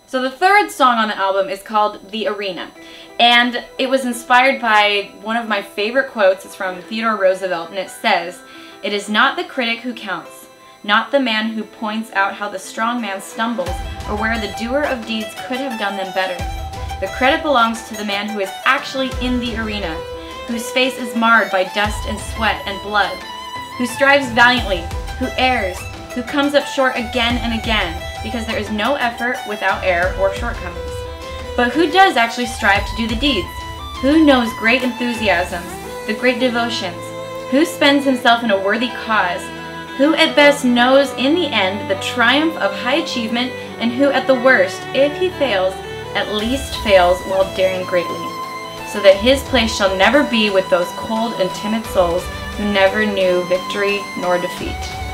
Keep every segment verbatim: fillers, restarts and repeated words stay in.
So the third song on the album is called The Arena, and it was inspired by one of my favorite quotes. It's from Theodore Roosevelt, and it says, "It is not the critic who counts, not the man who points out how the strong man stumbles or where the doer of deeds could have done them better. The credit belongs to the man who is actually in the arena, whose face is marred by dust and sweat and blood, who strives valiantly, who errs, who comes up short again and again, because there is no effort without error or shortcomings. But who does actually strive to do the deeds? Who knows great enthusiasms, the great devotions? Who spends himself in a worthy cause? Who at best knows in the end the triumph of high achievement, and who at the worst, if he fails, at least fails while daring greatly, so that his place shall never be with those cold and timid souls who never knew victory nor defeat."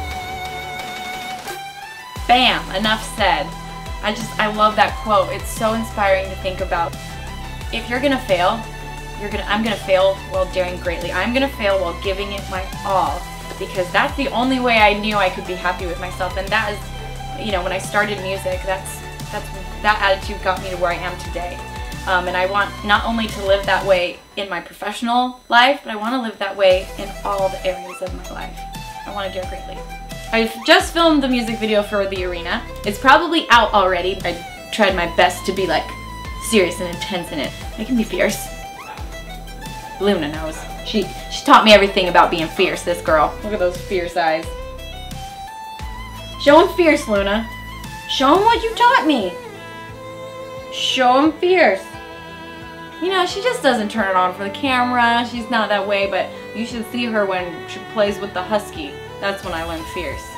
Bam! Enough said. I just, I love that quote. It's so inspiring to think about. If you're gonna fail, you're gonna, I'm gonna fail while daring greatly. I'm gonna fail while giving it my all, because that's the only way I knew I could be happy with myself. And that is, you know, when I started music, that's, that's, that attitude got me to where I am today. Um, and I want not only to live that way in my professional life, but I want to live that way in all the areas of my life. I want to dare greatly. I've just filmed the music video for The Arena. It's probably out already. I tried my best to be like serious and intense in it. I can be fierce. Luna knows. She, she taught me everything about being fierce, this girl. Look at those fierce eyes. Show 'em fierce, Luna. Show 'em what you taught me. Show 'em fierce. You know, she just doesn't turn it on for the camera. She's not that way, but you should see her when she plays with the husky. That's when I learned fierce.